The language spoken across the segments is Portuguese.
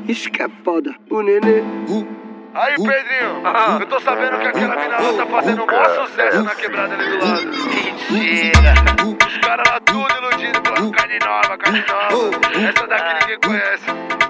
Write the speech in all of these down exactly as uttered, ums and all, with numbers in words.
Isso que é foda, o nenê. Aí, Pedrinho, ah, eu tô sabendo que aquela mina lá tá fazendo um maior sucesso na quebrada ali do lado. Mentira! Os caras lá tudo iludidos pela carne nova, carne nova. Essa daqui ninguém conhece.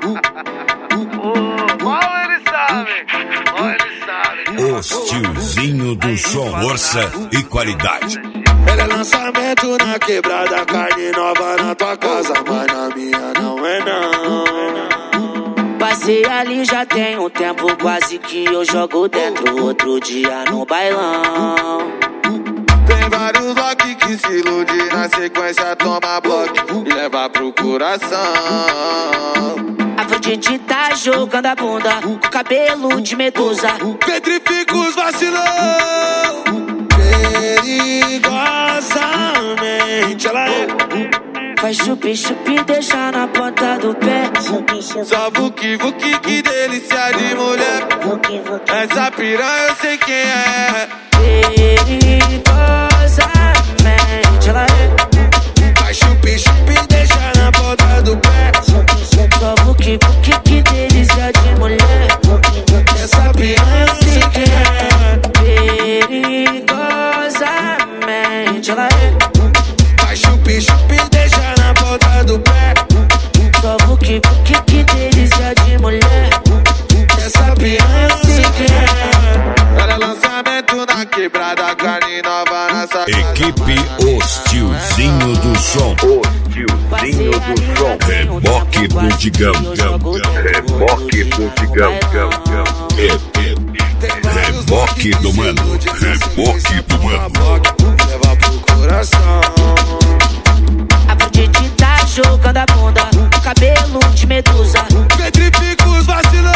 Oh, mal eles sabem, mal eles sabem. Os tiozinho do som, força e qualidade. Ele é lançamento na quebrada, carne nova na tua casa, mas na minha não é não. Passei ali já tem um tempo, quase que eu jogo dentro. Outro dia no bailão. Tem vários lock que se ilude, na sequência toma bloco e leva pro coração. Afrodite tá jogando a bunda com cabelo de medusa. Petrifica os vacilão. Perigosamente ela é. Faz chupi-chupi, deixa na ponta do pé. Só vuki vuki, que delícia de mulher. Essa piranha eu sei quem é. Perigosamente ela é. Faz chupi-chupi, deixa na ponta do pé. Só vuki vuki, que delícia de mulher. Essa piranha eu sei quem é. Perigosamente ela é. Faz chupi-chupi, deixa na ponta do pé. Só vuki vuki, que delícia de mulher. Essa piranha eu sei quem é. Ela é lançamento na quebrada, carne nova nessa Equipe Os Tiozinho do Som. Os tiozinho do som. Reboque Bundigão. Reboque Bundigão. Reboque do mano. Reboque do mano. Leva pro coração. Afrodite tá jogando a bunda com cabelo de medusa. Petrifica os vacilão.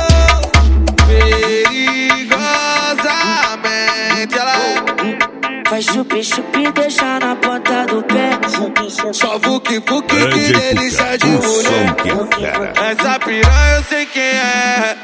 Perigosamente ela é. Faz chupi-chupi, deixa na ponta do pé. Só vuki vuki, que Grande delícia de o som mulher. que é fera. Essa piranha eu sei quem é.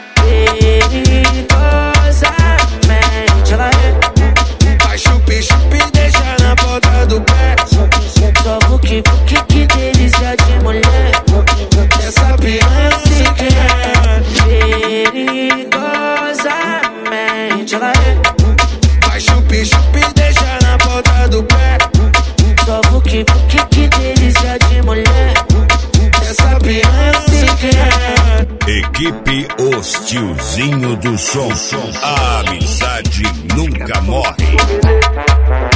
Perigosamente ela é. Faz chupi-chupi, deixa na ponta do pé. Só vuki vuki, que delícia de mulher. Essa piranha eu sei quem é. Perigosamente ela é. Faz chupi-chupi, deixa na ponta do pé. Só vuki vuki, que delícia de mulher. Essa piranha eu sei quem é. Equipe Os Tiozinho do Som. A amizade nunca morre.